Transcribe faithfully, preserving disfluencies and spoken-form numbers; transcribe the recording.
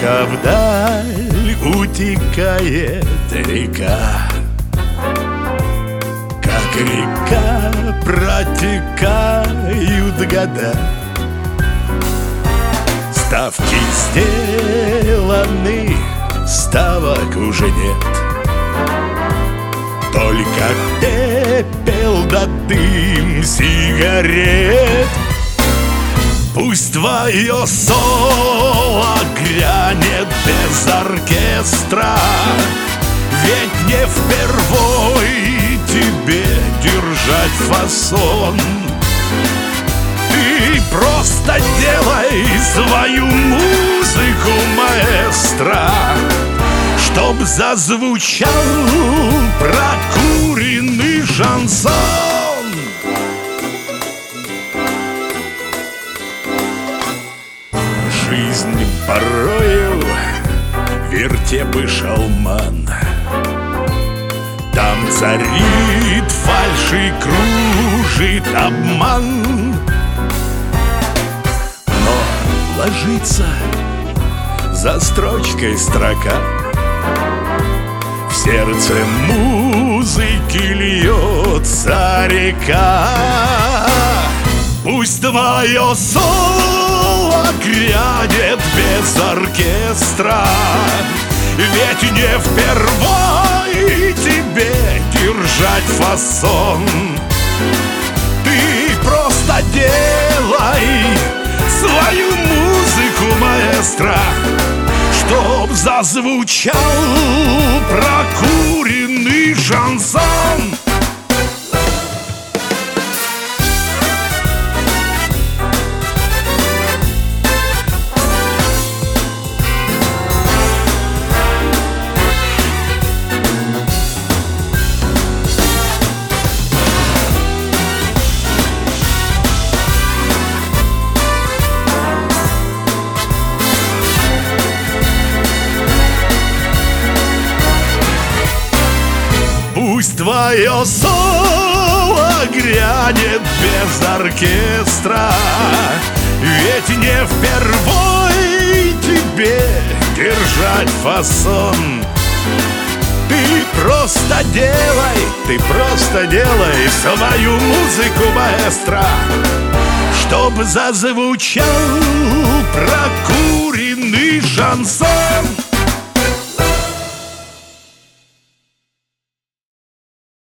Тихо вдаль утекает река, как река протекают года. Ставки сделаны, ставок уже нет. Только пепел да дым сигарет. Пусть твое соло грянет без оркестра, ведь не впервой тебе держать фасон. Ты просто делай свою музыку, маэстро, чтоб зазвучал прокуренный шансон. Жизнь порою вертеп и шалман. Там царит фальшь и кружит обман. Но ложится за строчкой строка, в сердце музыки льется река. Пусть твое соло грянет без оркестра, ведь не впервой тебе держать фасон. Ты просто делай свою музыку, маэстро, чтоб зазвучал прокуренный шансон. Пусть твое соло грянет без оркестра, ведь не впервой тебе держать фасон. Ты просто делай, ты просто делай свою музыку, маэстро, чтоб зазвучал прокуренный шансон.